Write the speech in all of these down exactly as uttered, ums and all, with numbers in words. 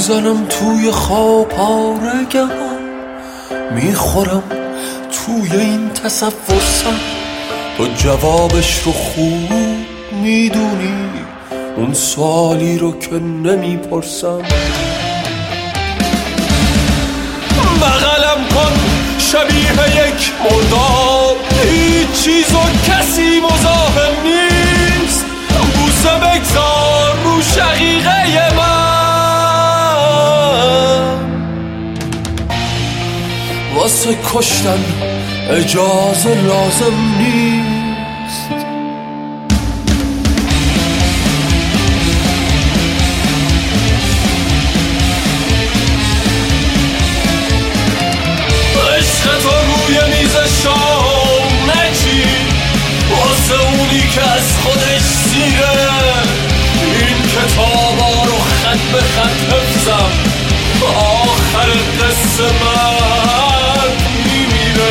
میزنم توی خواب پارگم، میخورم توی این تصور سم. تو جوابش رو خوب میدونی، اون سوالی رو که نمیپرسم. بغلم کن شبیه یک مرداب، هیچ چیز و کسی مزاحم نیست. بوسه بگذار رو شقیقه من، واسه کشتن اجازه لازم نیست. عشق تو روی میز شام نچین، واسه اونی که از خودش سیره. این کتابا رو خط به خط حفظم، آخر قصه من میمیره.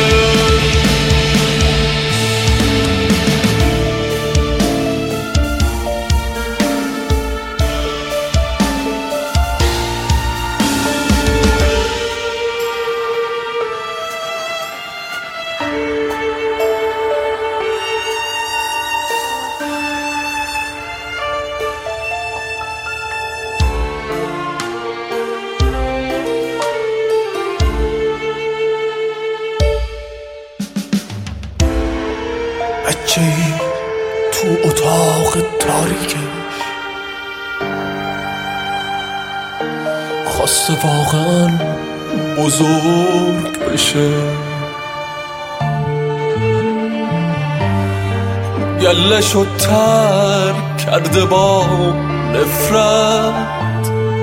بچه‌ای تو اتاق تاریکش خواسته واقعا بزرگ بشه. گله‌شو ترک کرده با نفرت،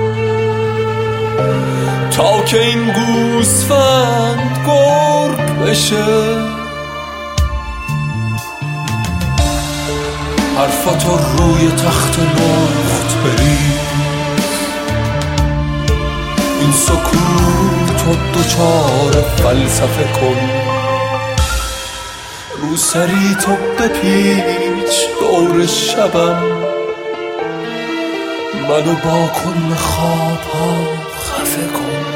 تا که این گوسفند گرگ بشه. حرفاتو روی تخت نقط بریز، این سکوتو دوچار فلسفه کن. رو سری تو بپیچ دور شبم، منو با کل خوابها خفه کن.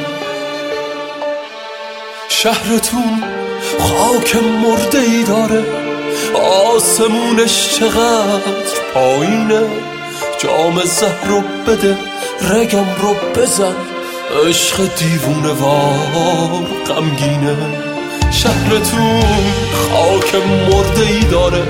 شهرتون خاک مرده ای داره، آسمونش چقدر پایینه. جام زهر رو بده، رگم رو بزن، عشق دیوونه وار غمگینه. شهرتون خاک مرده ای داره،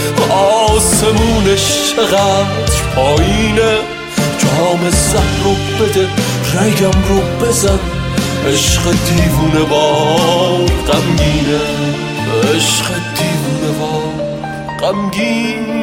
آسمونش چقدر پایینه. جام زهر رو بده، رگم رو بزن، عشق دیوونه وار غمگینه. عشق دیوونه وار غمگین.